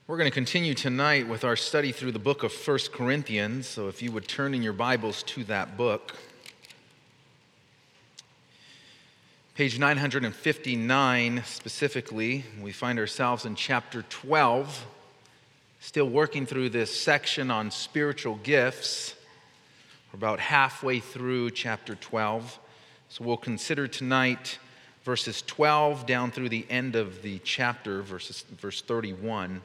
We're going to continue tonight with our study through the book of 1 Corinthians. So if you would turn in your Bibles to that book. Page 959 specifically, we find ourselves in chapter 12, still working through this section on spiritual gifts. We're about halfway through chapter 12. So we'll consider tonight verses 12 down through the end of the chapter, verse 31.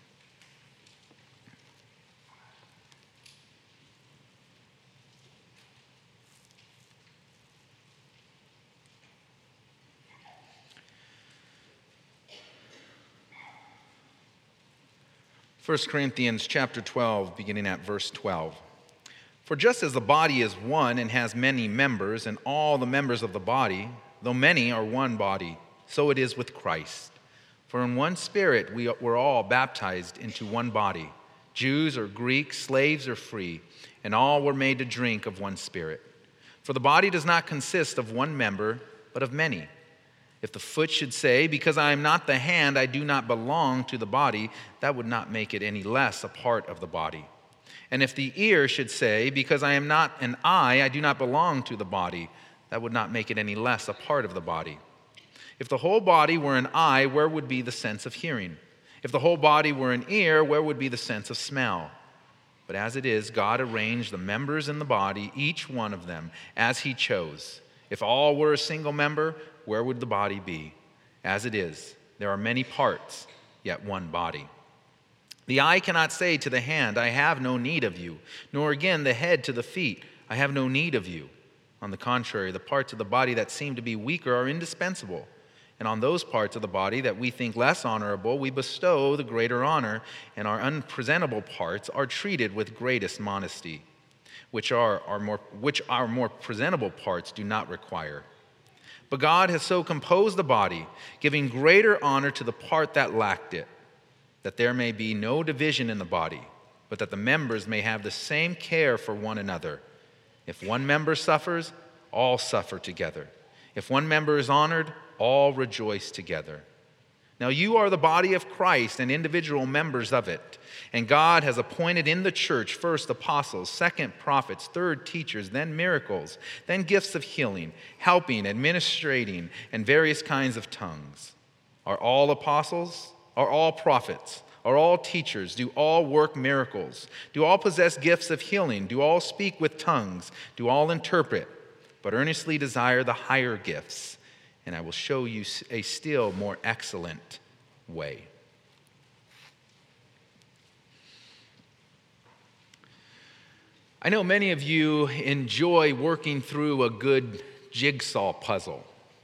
First Corinthians chapter 12, beginning at verse 12. For just as the body is one and has many members, and all the members of the body, though many, are one body, so it is with Christ. For in one Spirit we were all baptized into one body, Jews or Greeks, slaves or free, and all were made to drink of one Spirit. For the body does not consist of one member, but of many. If the foot should say, because I am not the hand, I do not belong to the body, that would not make it any less a part of the body. And if the ear should say, because I am not an eye, I do not belong to the body, that would not make it any less a part of the body. If the whole body were an eye, where would be the sense of hearing? If the whole body were an ear, where would be the sense of smell? But as it is, God arranged the members in the body, each one of them, as he chose. If all were a single member, where would the body be? As it is, there are many parts, yet one body. The eye cannot say to the hand, I have no need of you, nor again the head to the feet, I have no need of you. On the contrary, the parts of the body that seem to be weaker are indispensable. And on those parts of the body that we think less honorable, we bestow the greater honor, and our unpresentable parts are treated with greatest modesty, which our more presentable parts do not require. But God has so composed the body, giving greater honor to the part that lacked it, that there may be no division in the body, but that the members may have the same care for one another. If one member suffers, all suffer together. If one member is honored, all rejoice together. Now you are the body of Christ and individual members of it. And God has appointed in the church first apostles, second prophets, third teachers, then miracles, then gifts of healing, helping, administrating, and various kinds of tongues. Are all apostles? Are all prophets? Are all teachers? Do all work miracles? Do all possess gifts of healing? Do all speak with tongues? Do all interpret? But earnestly desire the higher gifts, and I will show you a still more excellent way. I know many of you enjoy working through a good jigsaw puzzle.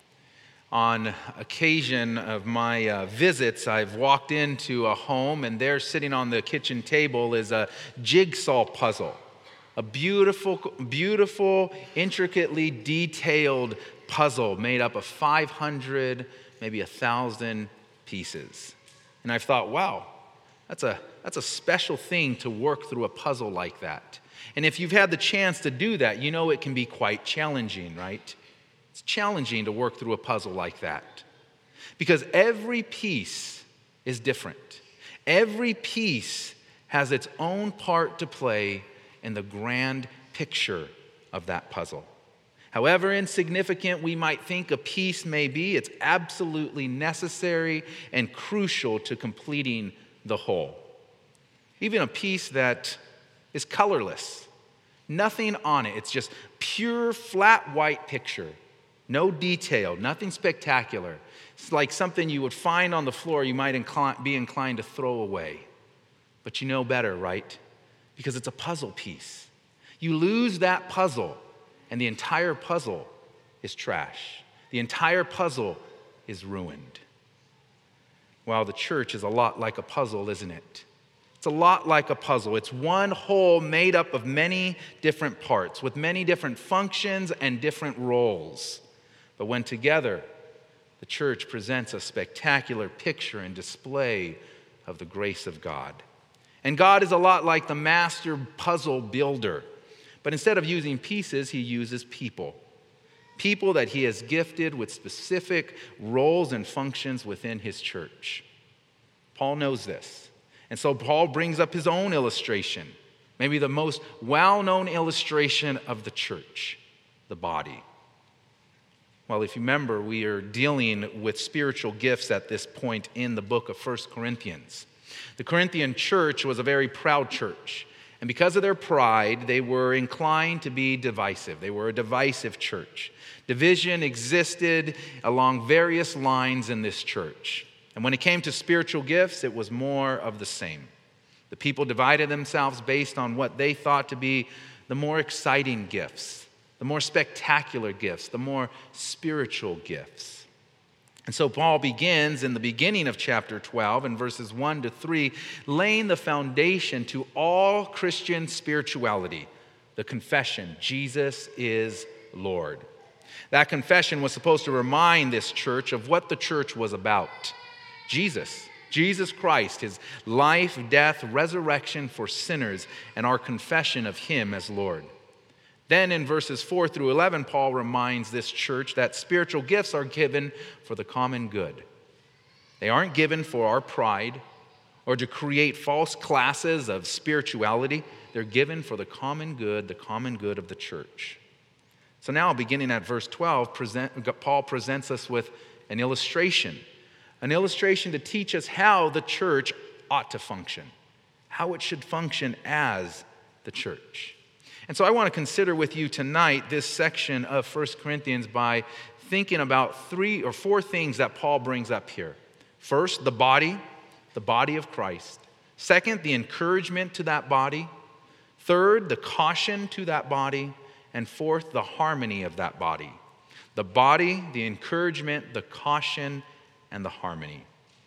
On occasion of my visits, I've walked into a home, and there sitting on the kitchen table is a jigsaw puzzle. A beautiful, beautiful, intricately detailed puzzle made up of 500, maybe 1,000 pieces. And I've thought, wow, that's a special thing to work through a puzzle like that. And if you've had the chance to do that, you know it can be quite challenging, right? It's challenging to work through a puzzle like that. Because every piece is different. Every piece has its own part to play in the grand picture of that puzzle. However insignificant we might think a piece may be, it's absolutely necessary and crucial to completing the whole. Even a piece that is colorless, nothing on it, it's just pure flat white picture, no detail, nothing spectacular. It's like something you would find on the floor you might be inclined to throw away. But you know better, right? Because it's a puzzle piece. You lose that puzzle, and the entire puzzle is trash. The entire puzzle is ruined. Well, the church is a lot like a puzzle, isn't it? It's a lot like a puzzle. It's one whole made up of many different parts, with many different functions and different roles. But when together, the church presents a spectacular picture and display of the grace of God. And God is a lot like the master puzzle builder. But instead of using pieces, he uses people. People that he has gifted with specific roles and functions within his church. Paul knows this. And so Paul brings up his own illustration, maybe the most well-known illustration of the church, the body. Well, if you remember, we are dealing with spiritual gifts at this point in the book of 1 Corinthians. The Corinthian church was a very proud church. And because of their pride, they were inclined to be divisive. They were a divisive church. Division existed along various lines in this church. And when it came to spiritual gifts, it was more of the same. The people divided themselves based on what they thought to be the more exciting gifts, the more spectacular gifts, the more spiritual gifts. And so Paul begins in the beginning of chapter 12 in verses 1 to 3, laying the foundation to all Christian spirituality, the confession, Jesus is Lord. That confession was supposed to remind this church of what the church was about. Jesus Christ, his life, death, resurrection for sinners, and our confession of him as Lord. Then in verses 4 through 11, Paul reminds this church that spiritual gifts are given for the common good. They aren't given for our pride or to create false classes of spirituality. They're given for the common good of the church. So now, beginning at verse 12, Paul presents us with an illustration to teach us how the church ought to function, how it should function as the church. And so I want to consider with you tonight this section of 1 Corinthians by thinking about 3 or 4 things that Paul brings up here. First, the body of Christ. Second, the encouragement to that body. Third, the caution to that body. And fourth, the harmony of that body. The body, the encouragement, the caution, and the harmony.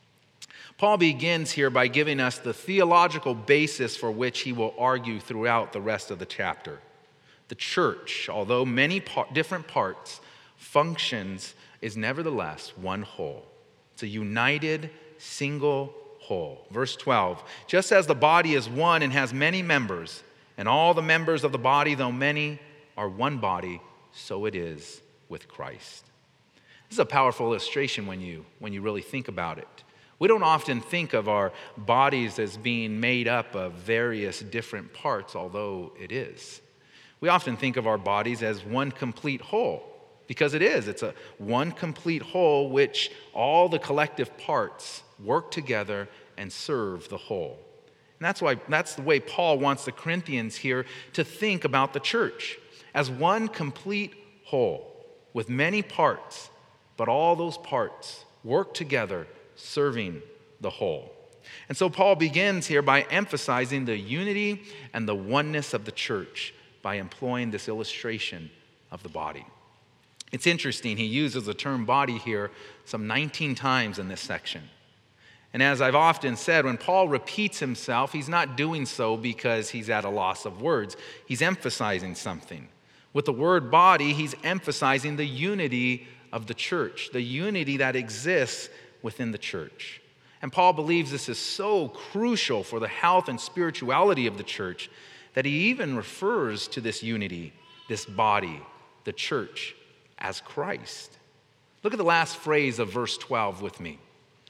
Paul begins here by giving us the theological basis for which he will argue throughout the rest of the chapter. The church, although many different parts, functions is nevertheless one whole. It's a united, single whole. Verse 12, just as the body is one and has many members, and all the members of the body, though many, are one body, so it is with Christ. This is a powerful illustration when you really think about it. We don't often think of our bodies as being made up of various different parts, although it is. We often think of our bodies as one complete whole, because it is. It's a one complete whole which all the collective parts work together and serve the whole. And that's the way Paul wants the Corinthians here to think about the church, as one complete whole with many parts, but all those parts work together serving the whole. And so Paul begins here by emphasizing the unity and the oneness of the church by employing this illustration of the body. It's interesting, he uses the term body here some 19 times in this section. And as I've often said, when Paul repeats himself, he's not doing so because he's at a loss of words. He's emphasizing something. With the word body, he's emphasizing the unity of the church, the unity that exists within the church. And Paul believes this is so crucial for the health and spirituality of the church that he even refers to this unity, this body, the church, as Christ. Look at the last phrase of verse 12 with me.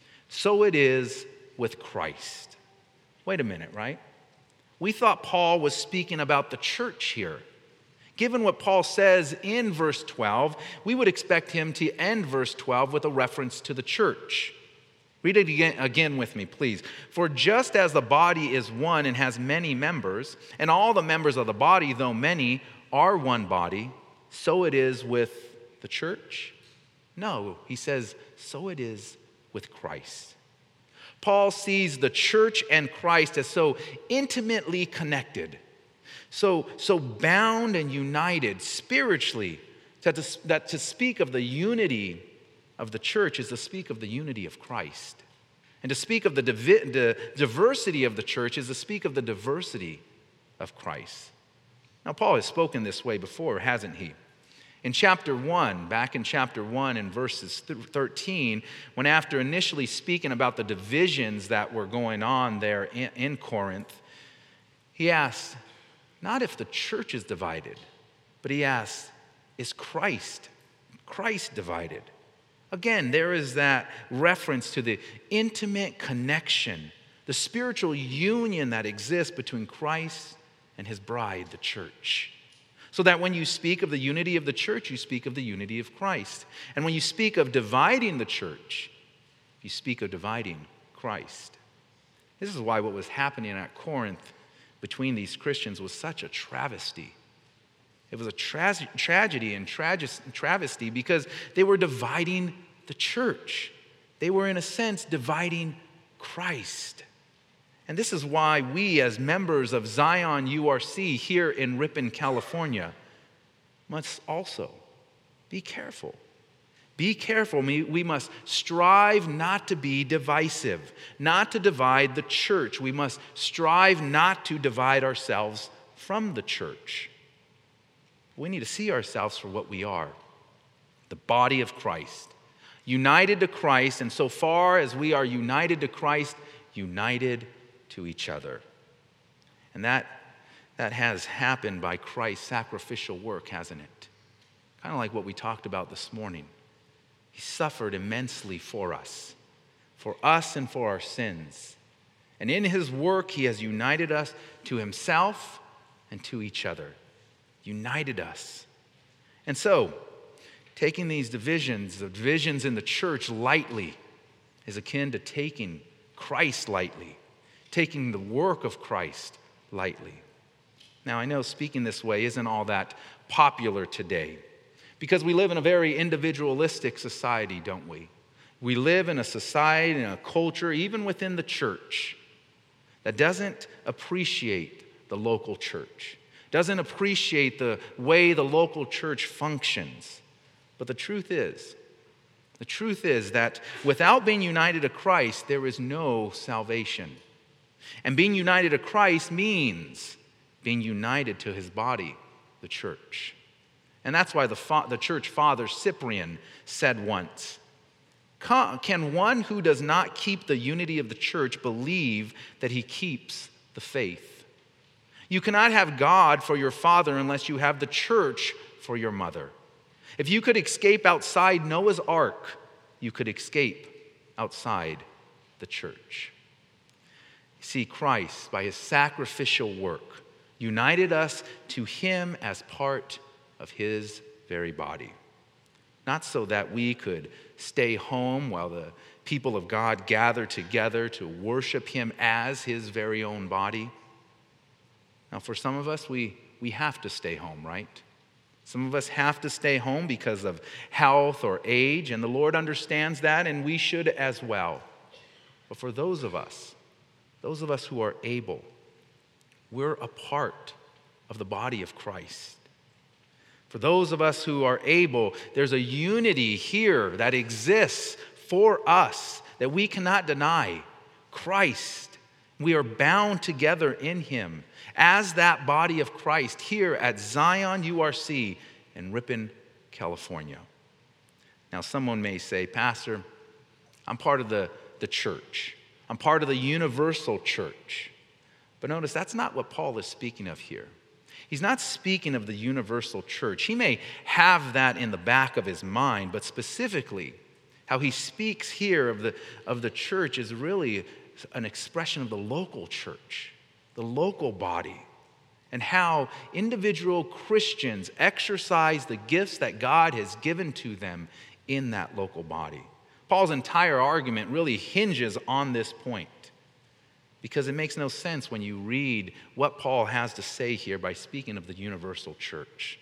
So it is with Christ. Wait a minute, right? We thought Paul was speaking about the church here. Given what Paul says in verse 12, we would expect him to end verse 12 with a reference to the church. Read it again with me, please. For just as the body is one and has many members, and all the members of the body, though many, are one body, so it is with the church? No, he says, so it is with Christ. Paul sees the church and Christ as so intimately connected, so bound and united spiritually, that to speak of the unity of the church is to speak of the unity of Christ. And to speak of the diversity of the church is to speak of the diversity of Christ. Now, Paul has spoken this way before, hasn't he? In chapter 1, back in chapter 1 in verses 13, when after initially speaking about the divisions that were going on there in Corinth, he asked, not if the church is divided, but he asked, is Christ divided? Again, there is that reference to the intimate connection, the spiritual union that exists between Christ and his bride, the church. So that when you speak of the unity of the church, you speak of the unity of Christ. And when you speak of dividing the church, you speak of dividing Christ. This is why what was happening at Corinth between these Christians was such a travesty. It was a tragedy and travesty because they were dividing the church. They were, in a sense, dividing Christ. And this is why we, as members of Zion URC here in Ripon, California, must also be careful. Be careful. We must strive not to be divisive, not to divide the church. We must strive not to divide ourselves from the church. We need to see ourselves for what we are, the body of Christ, united to Christ, and so far as we are united to Christ, united to each other. And that has happened by Christ's sacrificial work, hasn't it? Kind of like what we talked about this morning. He suffered immensely for us and for our sins. And in his work, he has united us to himself and to each other. United us. And so, taking these divisions, the divisions in the church lightly, is akin to taking Christ lightly, taking the work of Christ lightly. Now, I know speaking this way isn't all that popular today because we live in a very individualistic society, don't we? We live in a society and a culture, even within the church, that doesn't appreciate the local church, doesn't appreciate the way the local church functions. But the truth is that without being united to Christ, there is no salvation. And being united to Christ means being united to his body, the church. And that's why the church father Cyprian said once, "Can one who does not keep the unity of the church believe that he keeps the faith? You cannot have God for your father unless you have the church for your mother. If you could escape outside Noah's ark, you could escape outside the church." See, Christ, by his sacrificial work, united us to him as part of his very body. Not so that we could stay home while the people of God gather together to worship him as his very own body. Now, for some of us, we have to stay home, right? Some of us have to stay home because of health or age, and the Lord understands that, and we should as well. But for those of us who are able, we're a part of the body of Christ. For those of us who are able, there's a unity here that exists for us that we cannot deny. Christ. We are bound together in him as that body of Christ here at Zion URC in Ripon, California. Now, someone may say, "Pastor, I'm part of the church. I'm part of the universal church." But notice that's not what Paul is speaking of here. He's not speaking of the universal church. He may have that in the back of his mind, but specifically, how he speaks here of the church is really an expression of the local church, the local body, and how individual Christians exercise the gifts that God has given to them in that local body. Paul's entire argument really hinges on this point, because it makes no sense when you read what Paul has to say here by speaking of the universal church.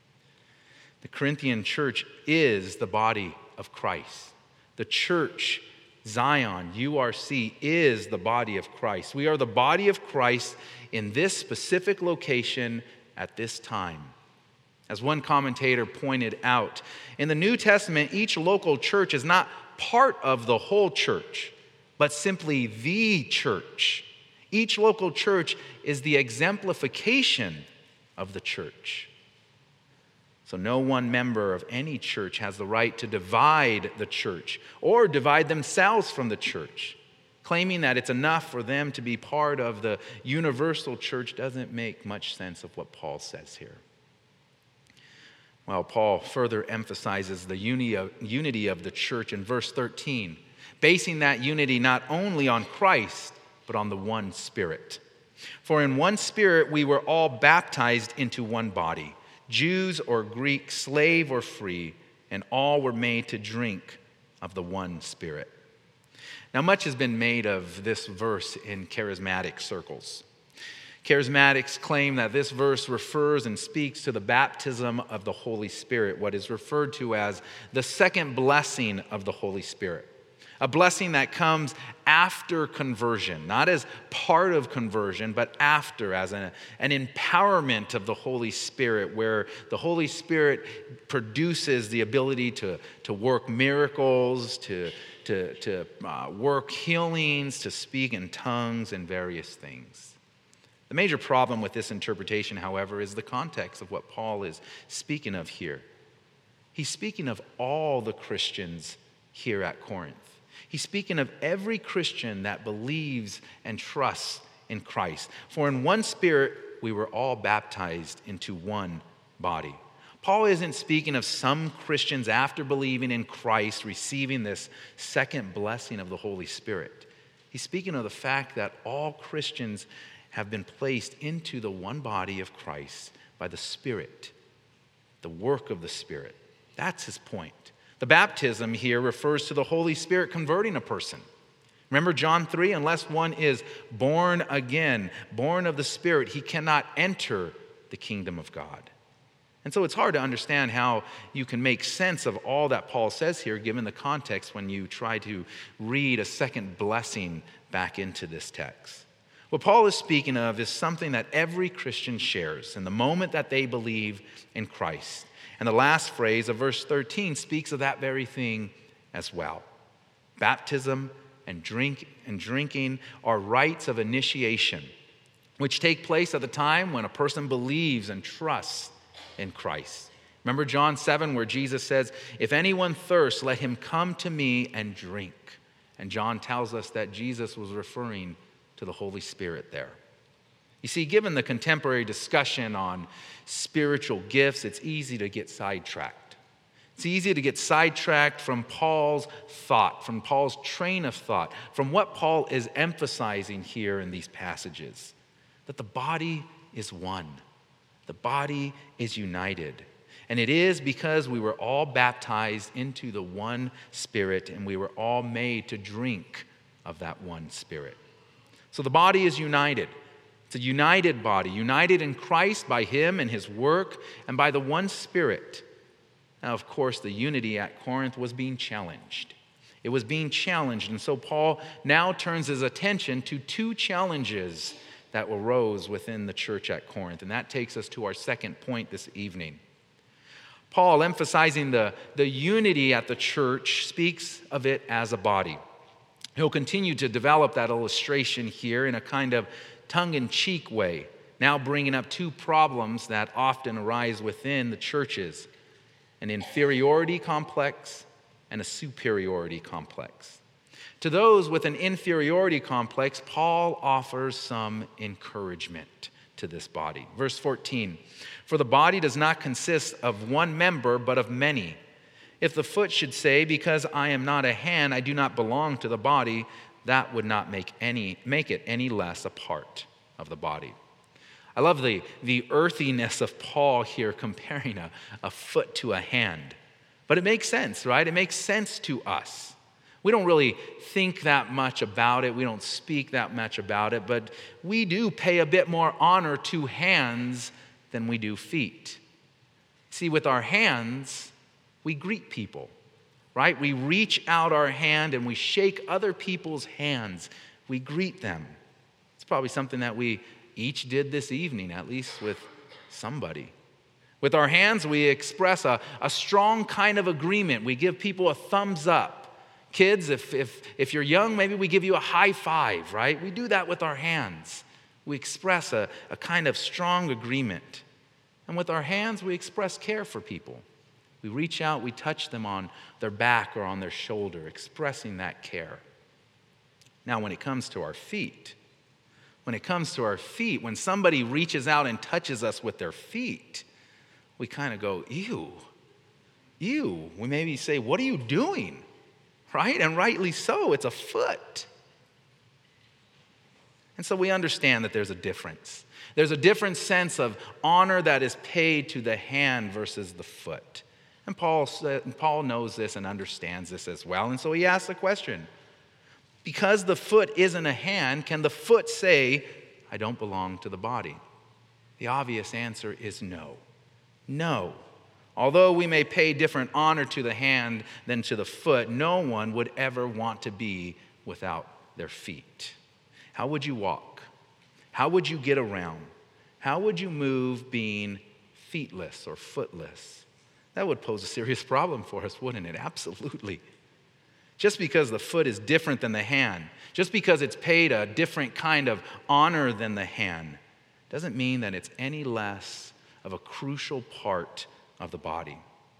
The Corinthian church is the body of Christ. The church, Zion, URC, is the body of Christ. We are the body of Christ in this specific location at this time. As one commentator pointed out, in the New Testament, each local church is not part of the whole church, but simply the church. Each local church is the exemplification of the church. So no one member of any church has the right to divide the church or divide themselves from the church. Claiming that it's enough for them to be part of the universal church doesn't make much sense of what Paul says here. Well, Paul further emphasizes the unity of the church in verse 13, basing that unity not only on Christ, but on the one Spirit. For in one Spirit we were all baptized into one body, Jews or Greeks, slave or free, and all were made to drink of the one Spirit. Now, much has been made of this verse in charismatic circles. Charismatics claim that this verse refers and speaks to the baptism of the Holy Spirit, what is referred to as the second blessing of the Holy Spirit. A blessing that comes after conversion, not as part of conversion, but after, as an empowerment of the Holy Spirit, where the Holy Spirit produces the ability to work miracles, to work healings, to speak in tongues and various things. The major problem with this interpretation, however, is the context of what Paul is speaking of here. He's speaking of all the Christians here at Corinth. He's speaking of every Christian that believes and trusts in Christ. For in one Spirit we were all baptized into one body. Paul isn't speaking of some Christians after believing in Christ receiving this second blessing of the Holy Spirit. He's speaking of the fact that all Christians have been placed into the one body of Christ by the Spirit, the work of the Spirit. That's his point. The baptism here refers to the Holy Spirit converting a person. Remember John 3, unless one is born again, born of the Spirit, he cannot enter the kingdom of God. And so it's hard to understand how you can make sense of all that Paul says here, given the context when you try to read a second blessing back into this text. What Paul is speaking of is something that every Christian shares in the moment that they believe in Christ. And the last phrase of verse 13 speaks of that very thing as well. Baptism and drinking are rites of initiation, which take place at the time when a person believes and trusts in Christ. Remember John 7, where Jesus says, "If anyone thirsts, let him come to me and drink." And John tells us that Jesus was referring to the Holy Spirit there. You see, given the contemporary discussion on spiritual gifts, it's easy to get sidetracked. It's easy to get sidetracked from Paul's thought, from Paul's train of thought, from what Paul is emphasizing here in these passages, that the body is one. The body is united. And it is because we were all baptized into the one Spirit, and we were all made to drink of that one Spirit. So the body is united. It's a united body, united in Christ by him and his work and by the one Spirit. Now, of course, the unity at Corinth was being challenged. It was being challenged, and so Paul now turns his attention to two challenges that arose within the church at Corinth. And that takes us to our second point this evening. Paul, emphasizing the unity at the church, speaks of it as a body. He'll continue to develop that illustration here in a kind of tongue-in-cheek way, now bringing up two problems that often arise within the churches: an inferiority complex and a superiority complex. To those with an inferiority complex, Paul offers some encouragement to this body. Verse 14, "For the body does not consist of one member, but of many. If the foot should say, 'Because I am not a hand, I do not belong to the body,' that would not make it any less a part of the body." I love the earthiness of Paul here, comparing a foot to a hand. But it makes sense, right? It makes sense to us. We don't really think that much about it. We don't speak that much about it. But we do pay a bit more honor to hands than we do feet. See, with our hands, we greet people, right? We reach out our hand and we shake other people's hands. We greet them. It's probably something that we each did this evening, at least with somebody. With our hands, we express a strong kind of agreement. We give people a thumbs up. Kids, if you're young, maybe we give you a high five, right? We do that with our hands. We express a kind of strong agreement. And with our hands, we express care for people. We reach out, we touch them on their back or on their shoulder, expressing that care. Now, when it comes to our feet, when somebody reaches out and touches us with their feet, we kind of go, ew. We maybe say, "What are you doing?" Right? And rightly so, it's a foot. And so we understand that there's a difference. There's a different sense of honor that is paid to the hand versus the foot. And Paul knows this and understands this as well. And so he asks the question, because the foot isn't a hand, can the foot say, I don't belong to the body? The obvious answer is no. No. Although we may pay different honor to the hand than to the foot, no one would ever want to be without their feet. How would you walk? How would you get around? How would you move being feetless or footless? That would pose a serious problem for us, wouldn't it? Absolutely. Just because the foot is different than the hand, just because it's paid a different kind of honor than the hand, doesn't mean that it's any less of a crucial part of the body.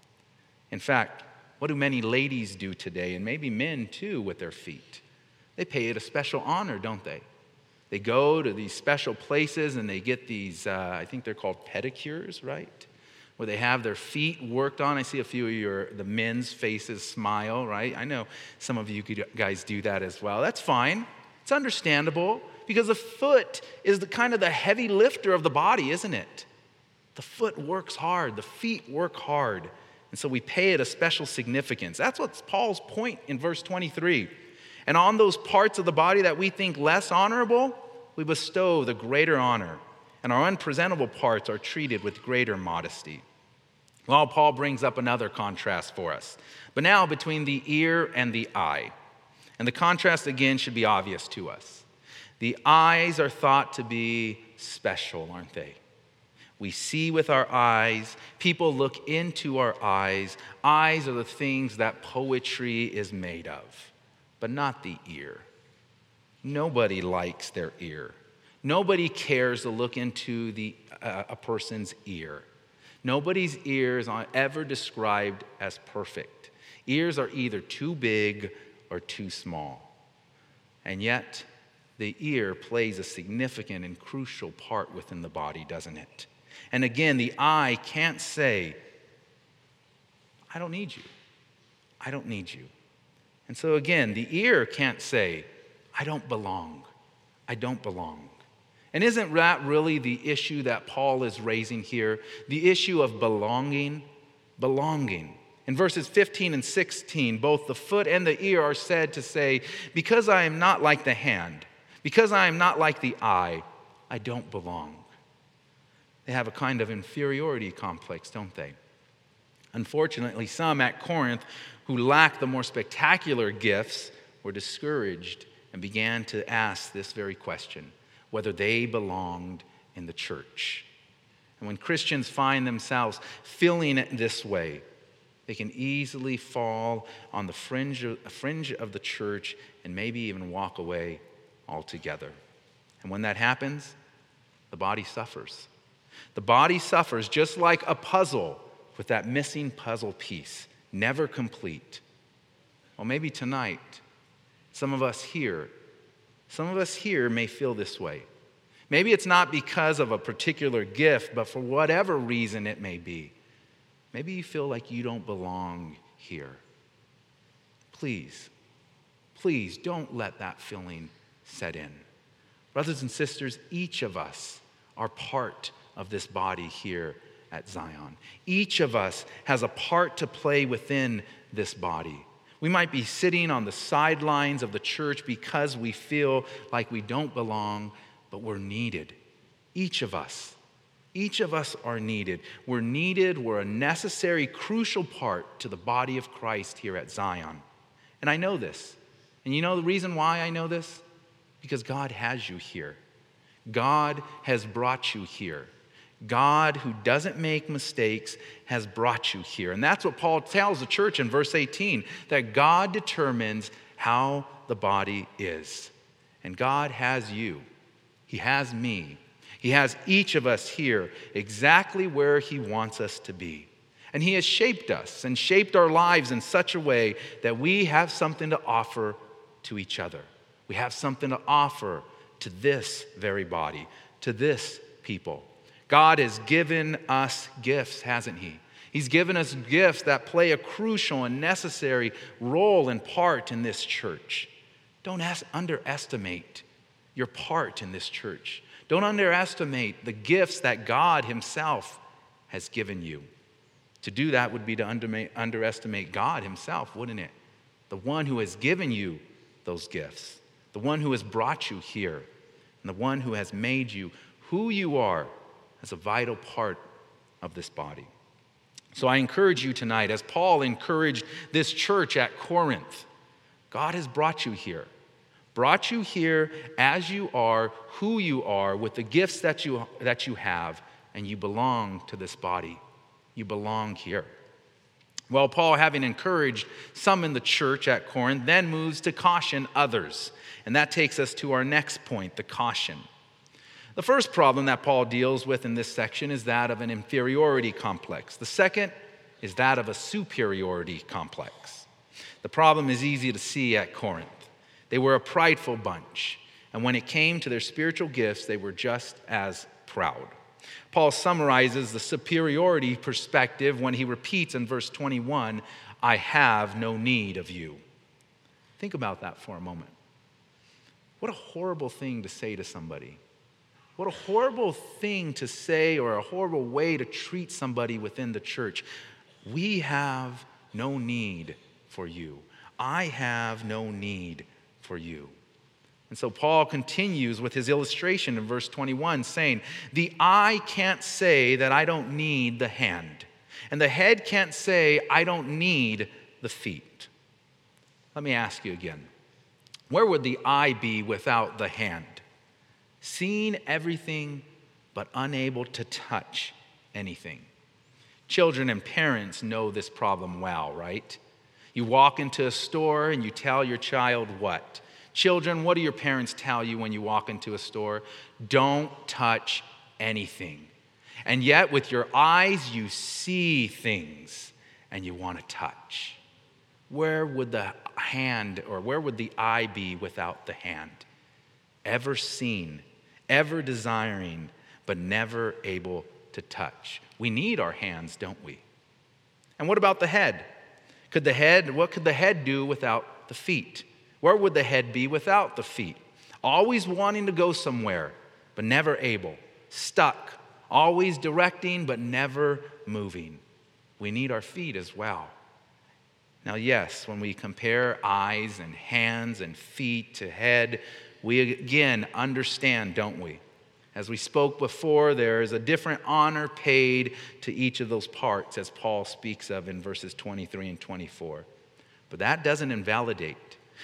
In fact, what do many ladies do today, and maybe men too, with their feet? They pay it a special honor, don't they? They go to these special places and they get these, I think they're called pedicures, right? Where they have their feet worked on. I see a few of the men's faces smile, right? I know some of you guys do that as well. That's fine. It's understandable because the foot is the kind of the heavy lifter of the body, isn't it? The foot works hard. The feet work hard. And so we pay it a special significance. That's what's Paul's point in verse 23. And on those parts of the body that we think less honorable, we bestow the greater honor. And our unpresentable parts are treated with greater modesty. Well, Paul brings up another contrast for us, but now between the ear and the eye. And the contrast again should be obvious to us. The eyes are thought to be special, aren't they? We see with our eyes. People look into our eyes. Eyes are the things that poetry is made of, but not the ear. Nobody likes their ear. Nobody cares to look into a person's ear. Nobody's ears are ever described as perfect. Ears are either too big or too small. And yet, the ear plays a significant and crucial part within the body, doesn't it? And again, the eye can't say, I don't need you. I don't need you. And so again, the ear can't say, I don't belong. I don't belong. And isn't that really the issue that Paul is raising here? The issue of belonging? Belonging. In verses 15 and 16, both the foot and the ear are said to say, because I am not like the hand, because I am not like the eye, I don't belong. They have a kind of inferiority complex, don't they? Unfortunately, some at Corinth who lacked the more spectacular gifts were discouraged and began to ask this very question, whether they belonged in the church. And when Christians find themselves feeling it this way, they can easily fall on the fringe of the church and maybe even walk away altogether. And when that happens, the body suffers. The body suffers just like a puzzle with that missing puzzle piece, never complete. Well, maybe tonight, some of us here may feel this way. Maybe it's not because of a particular gift, but for whatever reason it may be. Maybe you feel like you don't belong here. Please don't let that feeling set in. Brothers and sisters, each of us are part of this body here at Zion. Each of us has a part to play within this body. We might be sitting on the sidelines of the church because we feel like we don't belong, but we're needed. Each of us are needed. We're needed. We're a necessary, crucial part to the body of Christ here at Zion. And I know this. And you know the reason why I know this? Because God has you here. God has brought you here. God, who doesn't make mistakes, has brought you here. And that's what Paul tells the church in verse 18, that God determines how the body is. And God has you. He has me. He has each of us here exactly where He wants us to be. And He has shaped us and shaped our lives in such a way that we have something to offer to each other. We have something to offer to this very body, to this people. God has given us gifts, hasn't He? He's given us gifts that play a crucial and necessary role and part in this church. Don't underestimate your part in this church. Don't underestimate the gifts that God himself has given you. To do that would be to underestimate God himself, wouldn't it? The one who has given you those gifts, the one who has brought you here, and the one who has made you who you are as a vital part of this body. So I encourage you tonight, as Paul encouraged this church at Corinth, God has brought you here as you are, who you are, with the gifts that you have, and you belong to this body. You belong here. Well, Paul, having encouraged some in the church at Corinth, then moves to caution others. And that takes us to our next point, the caution. The first problem that Paul deals with in this section is that of an inferiority complex. The second is that of a superiority complex. The problem is easy to see at Corinth. They were a prideful bunch, and when it came to their spiritual gifts, they were just as proud. Paul summarizes the superiority perspective when he repeats in verse 21, I have no need of you. Think about that for a moment. What a horrible thing to say to somebody. What a horrible thing to say, or a horrible way to treat somebody within the church. We have no need for you. I have no need for you. And so Paul continues with his illustration in verse 21, saying, the eye can't say that I don't need the hand, and the head can't say I don't need the feet. Let me ask you again. Where would the eye be without the hand? Seeing everything, but unable to touch anything. Children and parents know this problem well, right? You walk into a store and you tell your child what? Children, what do your parents tell you when you walk into a store? Don't touch anything. And yet with your eyes you see things and you want to touch. Where would the hand, or where would the eye be without the hand? Ever seen, ever desiring, but never able to touch. We need our hands, don't we? And what about the head? What could the head do without the feet? Where would the head be without the feet? Always wanting to go somewhere, but never able. Stuck. Always directing, but never moving. We need our feet as well. Now, yes, when we compare eyes and hands and feet to head, we again understand, don't we? As we spoke before, there is a different honor paid to each of those parts, as Paul speaks of in verses 23 and 24. But that doesn't invalidate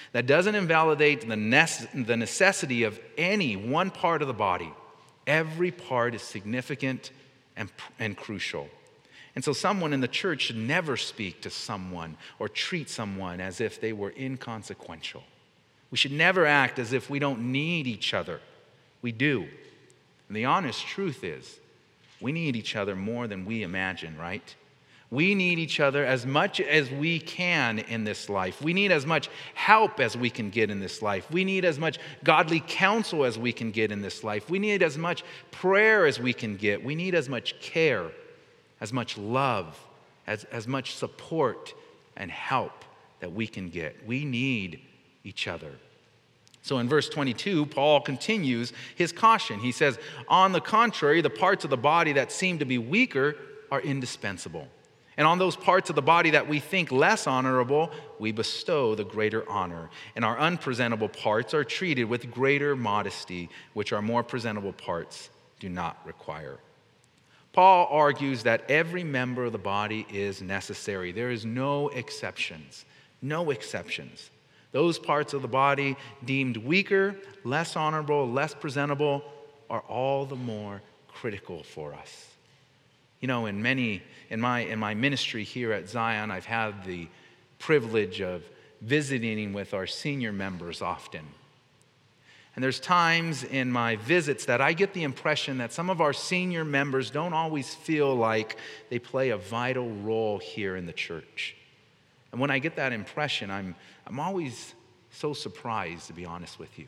the necessity of any one part of the body. Every part is significant and crucial. And so someone in the church should never speak to someone or treat someone as if they were inconsequential. We should never act as if we don't need each other. We do. And the honest truth is, we need each other more than we imagine, right? We need each other as much as we can in this life. We need as much help as we can get in this life. We need as much godly counsel as we can get in this life. We need as much prayer as we can get. We need as much care, as much love, as much support and help that we can get. We need each other. So in verse 22, Paul continues his caution. He says, on the contrary, the parts of the body that seem to be weaker are indispensable. And on those parts of the body that we think less honorable, we bestow the greater honor. And our unpresentable parts are treated with greater modesty, which our more presentable parts do not require. Paul argues that every member of the body is necessary. There is no exceptions. No exceptions. Those parts of the body deemed weaker, less honorable, less presentable are all the more critical for us. You know, in my ministry here at Zion, I've had the privilege of visiting with our senior members often. And there's times in my visits that I get the impression that some of our senior members don't always feel like they play a vital role here in the church. And when I get that impression, I'm always so surprised, to be honest with you.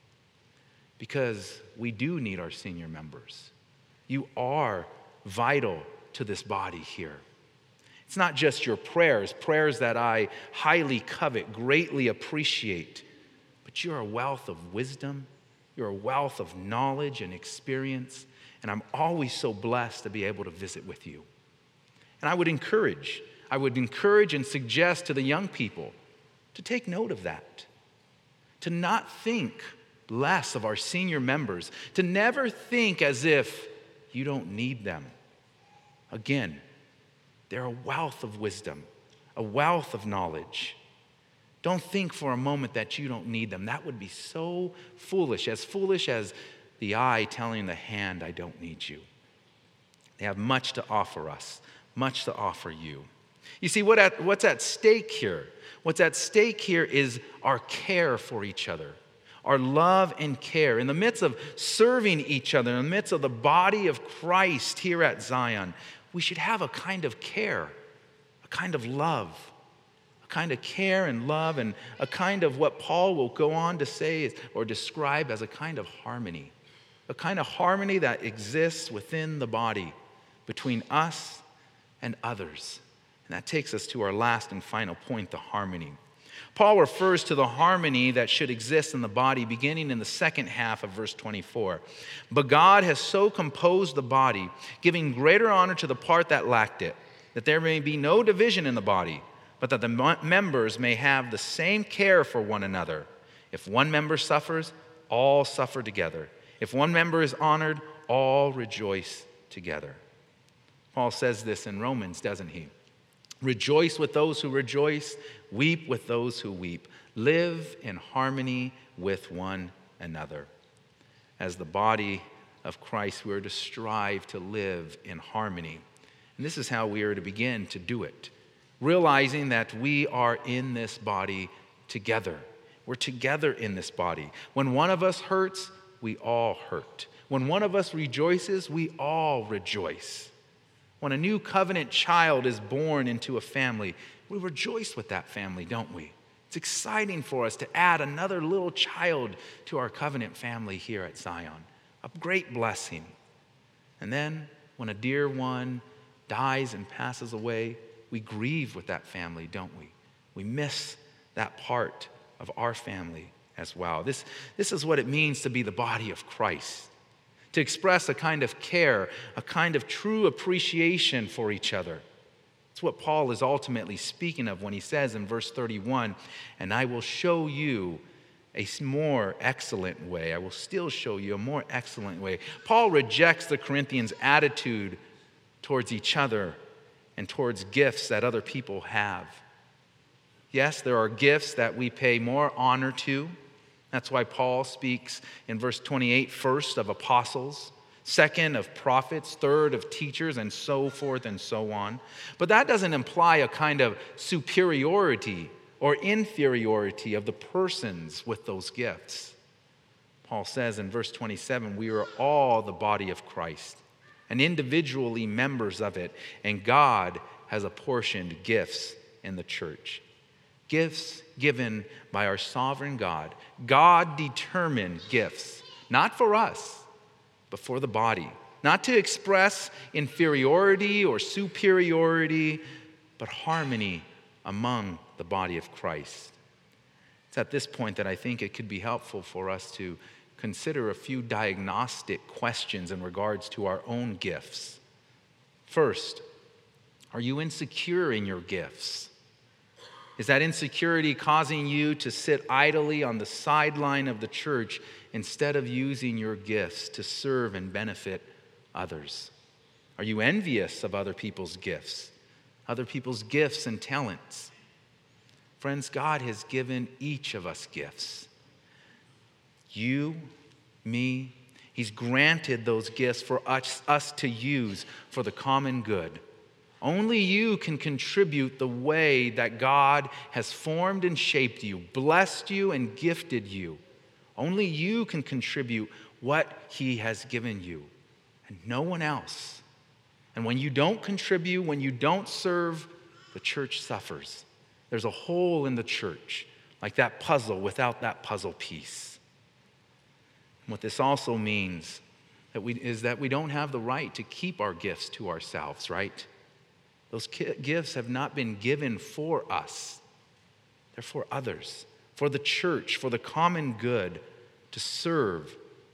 Because we do need our senior members. You are vital to this body here. It's not just your prayers that I highly covet, greatly appreciate, but you're a wealth of wisdom, You're a wealth of knowledge and experience, and I'm always so blessed to be able to visit with you. And I would encourage and suggest to the young people to take note of that, to not think less of our senior members, to never think as if you don't need them. Again, they're a wealth of wisdom, a wealth of knowledge. Don't think for a moment that you don't need them. That would be so foolish as the eye telling the hand, I don't need you. They have much to offer us, much to offer you. You see, what's at stake here? What's at stake here is our care for each other, our love and care. In the midst of serving each other, in the midst of the body of Christ here at Zion, we should have a kind of care, a kind of love, a kind of care and love, and a kind of what Paul will go on to say or describe as a kind of harmony that exists within the body between us and others. And that takes us to our last and final point, the harmony. Paul refers to the harmony that should exist in the body beginning in the second half of verse 24. But God has so composed the body, giving greater honor to the part that lacked it, that there may be no division in the body, but that the members may have the same care for one another. If one member suffers, all suffer together. If one member is honored, all rejoice together. Paul says this in Romans, doesn't he? Rejoice with those who rejoice, weep with those who weep. Live in harmony with one another. As the body of Christ, we are to strive to live in harmony. And this is how we are to begin to do it. Realizing that we are in this body together. We're together in this body. When one of us hurts, we all hurt. When one of us rejoices, we all rejoice. When a new covenant child is born into a family, we rejoice with that family, don't we? It's exciting for us to add another little child to our covenant family here at Zion. A great blessing. And then when a dear one dies and passes away, we grieve with that family, don't we? We miss that part of our family as well. This is what it means to be the body of Christ. To express a kind of care, a kind of true appreciation for each other. It's what Paul is ultimately speaking of when he says in verse 31, and I will show you a more excellent way. I will still show you a more excellent way. Paul rejects the Corinthians' attitude towards each other and towards gifts that other people have. Yes, there are gifts that we pay more honor to. That's why Paul speaks in verse 28 first of apostles, second of prophets, third of teachers, and so forth and so on. But that doesn't imply a kind of superiority or inferiority of the persons with those gifts. Paul says in verse 27, we are all the body of Christ and individually members of it, and God has apportioned gifts in the church. Gifts given by our sovereign God. God determined gifts, not for us, but for the body. Not to express inferiority or superiority, but harmony among the body of Christ. It's at this point that I think it could be helpful for us to consider a few diagnostic questions in regards to our own gifts. First, are you insecure in your gifts? Is that insecurity causing you to sit idly on the sideline of the church instead of using your gifts to serve and benefit others? Are you envious of other people's gifts and talents? Friends, God has given each of us gifts. You, me, He's granted those gifts for us to use for the common good. Only you can contribute the way that God has formed and shaped you, blessed you and gifted you. Only you can contribute what He has given you, and no one else. And when you don't contribute, when you don't serve, the church suffers. There's a hole in the church, like that puzzle without that puzzle piece. And what this also means is that we don't have the right to keep our gifts to ourselves, right? Those gifts have not been given for us. They're for others, for the church, for the common good, to serve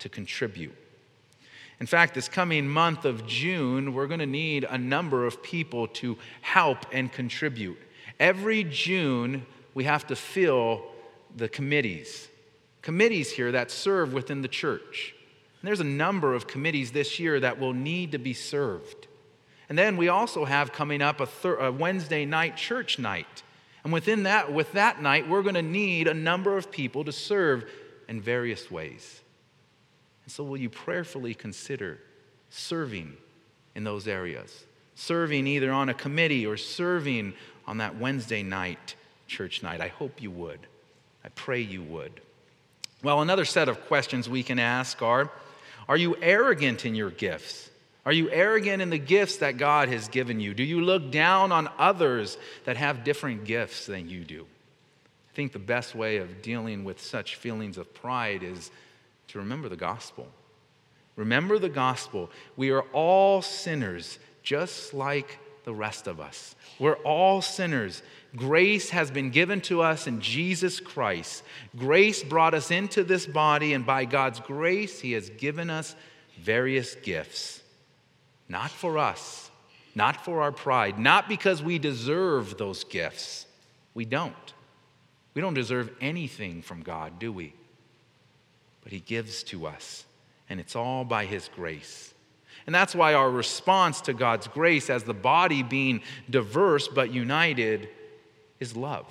to contribute. In fact, this coming month of June, we're going to need a number of people to help and contribute. Every June, we have to fill the committees here that serve within the church. And there's a number of committees this year that will need to be served. And then we also have coming up a Wednesday night church night. And with that night, we're going to need a number of people to serve in various ways. And so will you prayerfully consider serving in those areas? Serving either on a committee or serving on that Wednesday night church night. I hope you would. I pray you would. Well, another set of questions we can ask are you arrogant in your gifts? Are you arrogant in the gifts that God has given you? Do you look down on others that have different gifts than you do? I think the best way of dealing with such feelings of pride is to remember the gospel. Remember the gospel. We are all sinners, just like the rest of us. We're all sinners. Grace has been given to us in Jesus Christ. Grace brought us into this body, and by God's grace, He has given us various gifts. Not for us, not for our pride, not because we deserve those gifts. We don't. We don't deserve anything from God, do we? But He gives to us, and it's all by His grace. And that's why our response to God's grace as the body being diverse but united is love.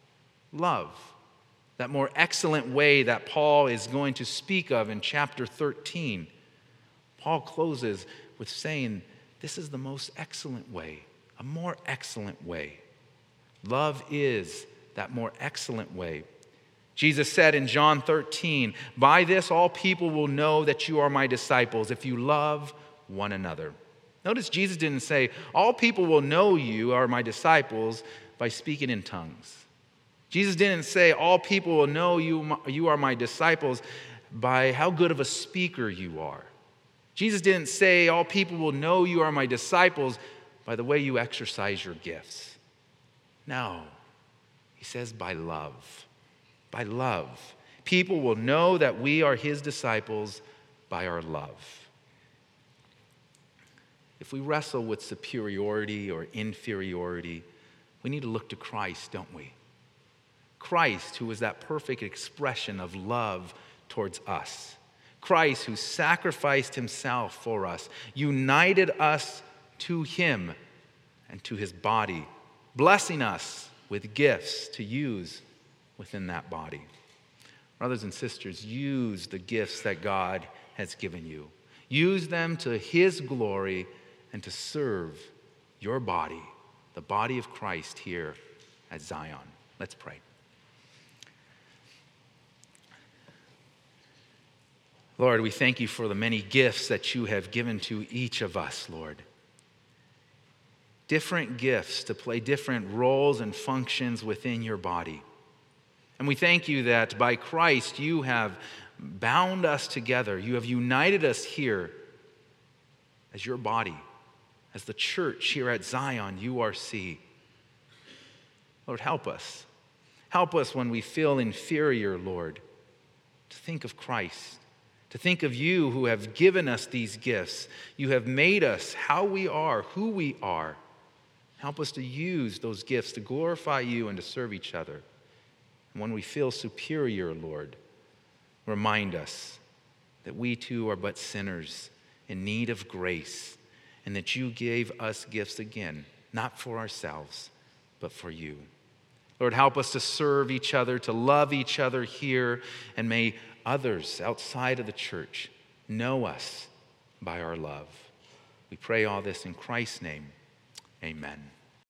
Love. That more excellent way that Paul is going to speak of in chapter 13. Paul closes with saying, this is the most excellent way, a more excellent way. Love is that more excellent way. Jesus said in John 13, by this all people will know that you are my disciples if you love one another. Notice Jesus didn't say, all people will know you are my disciples by speaking in tongues. Jesus didn't say, all people will know you are my disciples by how good of a speaker you are. Jesus didn't say, all people will know you are my disciples by the way you exercise your gifts. No, He says by love. By love. People will know that we are His disciples by our love. If we wrestle with superiority or inferiority, we need to look to Christ, don't we? Christ, who is that perfect expression of love towards us. Christ, who sacrificed Himself for us, united us to Him and to His body, blessing us with gifts to use within that body. Brothers and sisters, use the gifts that God has given you. Use them to His glory and to serve your body, the body of Christ here at Zion. Let's pray. Lord, we thank you for the many gifts that you have given to each of us, Lord. Different gifts to play different roles and functions within your body. And we thank you that by Christ you have bound us together. You have united us here as your body, as the church here at Zion, URC. Lord, help us. Help us when we feel inferior, Lord, to think of Christ. To think of you who have given us these gifts. You have made us how we are, who we are. Help us to use those gifts to glorify you and to serve each other. And when we feel superior, Lord, remind us that we too are but sinners in need of grace, and that you gave us gifts again, not for ourselves, but for you. Lord, help us to serve each other, to love each other here, and may others outside of the church know us by our love. We pray all this in Christ's name. Amen.